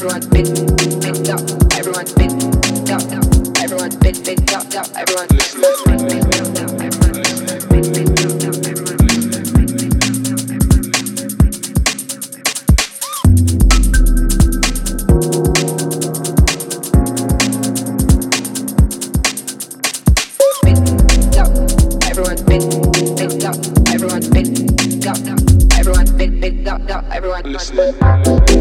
everyone's been picked up, everyone's been picked up, everyone's been picked up, everyone's been picked up, everyone's been picked up, everyone's been picked up, everyone's been picked up, everyone's been picked up, everyone's